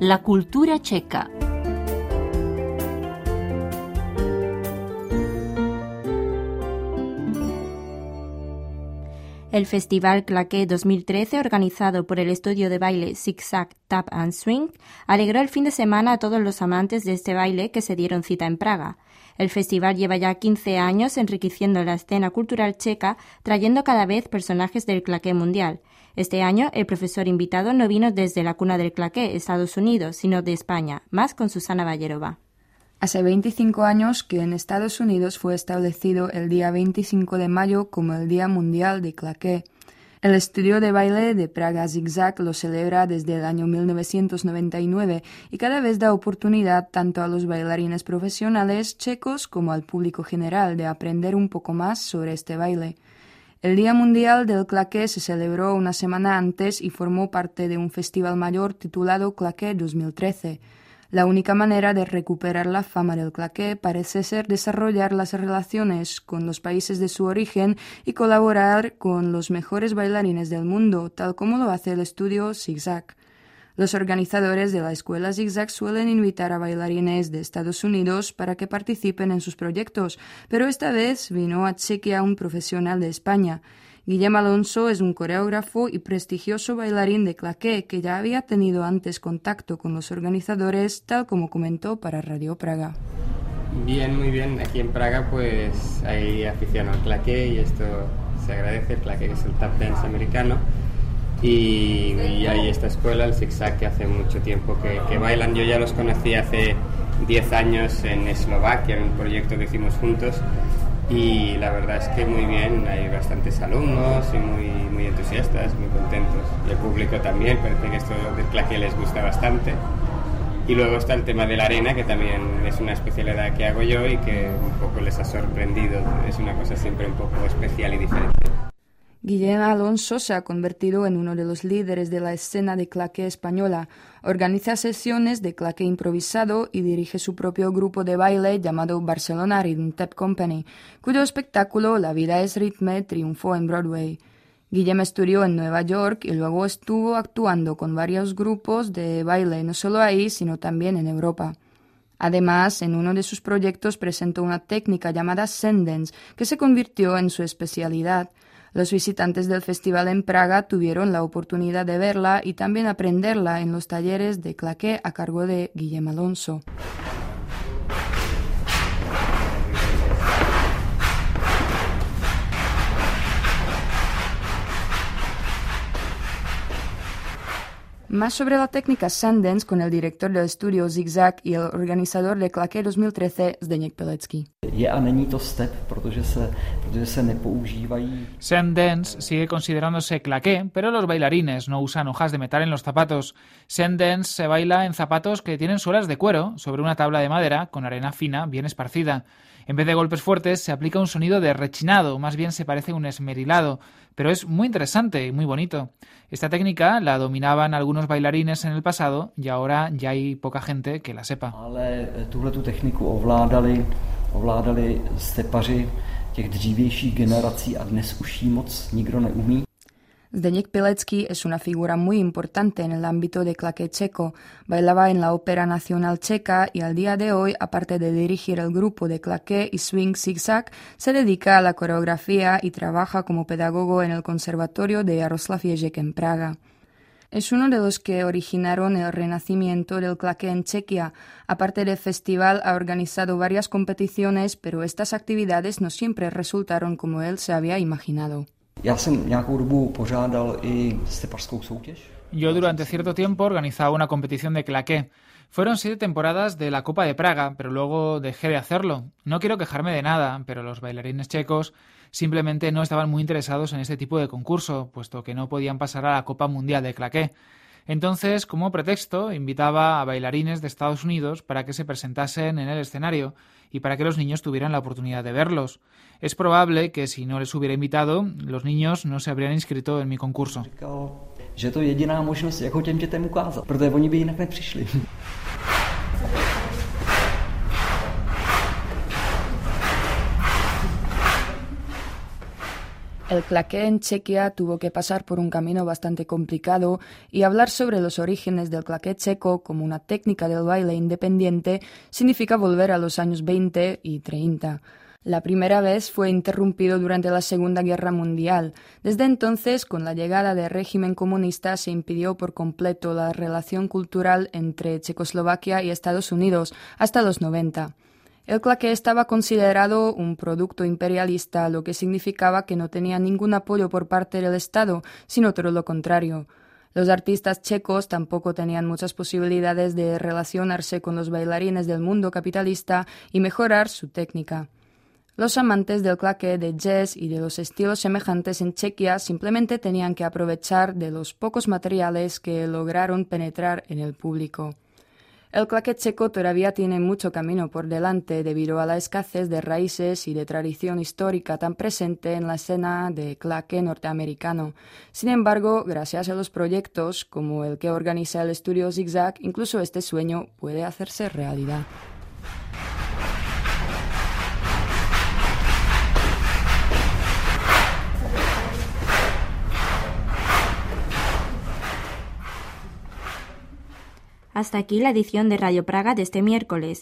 la cultura checa. El Festival Claqué 2013, organizado por el estudio de baile Zigzag Tap and Swing, alegró el fin de semana a todos los amantes de este baile que se dieron cita en Praga. El festival lleva ya 15 años enriqueciendo la escena cultural checa, trayendo cada vez personajes del claqué mundial. Este año, el profesor invitado no vino desde la cuna del claqué, Estados Unidos, sino de España, más con Susana Ballerova. Hace 25 años que en Estados Unidos fue establecido el día 25 de mayo como el Día Mundial de Claqué. El estudio de baile de Praga Zigzag lo celebra desde el año 1999 y cada vez da oportunidad tanto a los bailarines profesionales checos como al público general de aprender un poco más sobre este baile. El Día Mundial del Claqué se celebró una semana antes y formó parte de un festival mayor titulado Claqué 2013. La única manera de recuperar la fama del claqué parece ser desarrollar las relaciones con los países de su origen y colaborar con los mejores bailarines del mundo, tal como lo hace el estudio Zigzag. Los organizadores de la escuela Zigzag suelen invitar a bailarines de Estados Unidos para que participen en sus proyectos, pero esta vez vino a Chequia un profesional de España. Guillem Alonso es un coreógrafo y prestigioso bailarín de claqué que ya había tenido antes contacto con los organizadores, tal como comentó para Radio Praga. Bien, muy bien. Aquí en Praga pues hay afición al claqué y esto se agradece. El claqué es el tap dance americano y hay esta escuela, el Zigzag, que hace mucho tiempo que bailan. Yo ya los conocí hace 10 años en Eslovaquia, en un proyecto que hicimos juntos. Y la verdad es que muy bien, hay bastantes alumnos y muy entusiastas, muy contentos. Y el público también, parece que esto del claqué les gusta bastante. Y luego está el tema de la arena, que también es una especialidad que hago yo y que un poco les ha sorprendido. Es una cosa siempre un poco especial y diferente. Guillem Alonso se ha convertido en uno de los líderes de la escena de claqué española. Organiza sesiones de claqué improvisado y dirige su propio grupo de baile llamado Barcelona Rhythm Tap Company, cuyo espectáculo La vida es ritme triunfó en Broadway. Guillem estudió en Nueva York y luego estuvo actuando con varios grupos de baile, no solo ahí, sino también en Europa. Además, en uno de sus proyectos presentó una técnica llamada Sendance, que se convirtió en su especialidad. Los visitantes del festival en Praga tuvieron la oportunidad de verla y también aprenderla en los talleres de claqué a cargo de Guillem Alonso. Más sobre la técnica Sundance con el director del estudio Zigzag y el organizador de Claqué 2013, Zdeněk Pilecký. Sundance sigue considerándose claqué, pero los bailarines no usan hojas de metal en los zapatos. Sundance se baila en zapatos que tienen suelas de cuero sobre una tabla de madera con arena fina bien esparcida. En vez de golpes fuertes se aplica un sonido de rechinado, más bien se parece a un esmerilado, pero es muy interesante y muy bonito. Esta técnica la dominaban algunos bailarines en el pasado y ahora ya hay poca gente que la sepa. Ale tuhletu techniku ovládali stepaři těch dřívějších generací a dnes už ji moc nikdo neumí. Zdeněk Pilecký es una figura muy importante en el ámbito de claqué checo. Bailaba en la Ópera Nacional Checa y al día de hoy, aparte de dirigir el grupo de claqué y swing Zigzag, se dedica a la coreografía y trabaja como pedagogo en el Conservatorio de Jaroslav Ježek en Praga. Es uno de los que originaron el renacimiento del claqué en Chequia. Aparte del festival, ha organizado varias competiciones, pero estas actividades no siempre resultaron como él se había imaginado. Yo durante cierto tiempo organizaba una competición de claqué. Fueron 7 temporadas de la Copa de Praga, pero luego dejé de hacerlo. No quiero quejarme de nada, pero los bailarines checos simplemente no estaban muy interesados en este tipo de concurso, puesto que no podían pasar a la Copa Mundial de Claqué. Entonces, como pretexto, invitaba a bailarines de Estados Unidos para que se presentasen en el escenario y para que los niños tuvieran la oportunidad de verlos. Es probable que si no les hubiera invitado, los niños no se habrían inscrito en mi concurso. Že to je jediná možnost, jak ho těm dětem ukázat, protože oni by jinak nepřišli. El claqué en Chequia tuvo que pasar por un camino bastante complicado y hablar sobre los orígenes del claqué checo como una técnica del baile independiente significa volver a los años 20 y 30. La primera vez fue interrumpido durante la Segunda Guerra Mundial. Desde entonces, con la llegada del régimen comunista, se impidió por completo la relación cultural entre Checoslovaquia y Estados Unidos hasta los 90. El claqué estaba considerado un producto imperialista, lo que significaba que no tenía ningún apoyo por parte del Estado, sino todo lo contrario. Los artistas checos tampoco tenían muchas posibilidades de relacionarse con los bailarines del mundo capitalista y mejorar su técnica. Los amantes del claqué, de jazz y de los estilos semejantes en Chequia simplemente tenían que aprovechar de los pocos materiales que lograron penetrar en el público. El claqué checo todavía tiene mucho camino por delante debido a la escasez de raíces y de tradición histórica tan presente en la escena de claqué norteamericano. Sin embargo, gracias a los proyectos como el que organiza el estudio Zigzag, incluso este sueño puede hacerse realidad. Hasta aquí la edición de Radio Praga de este miércoles.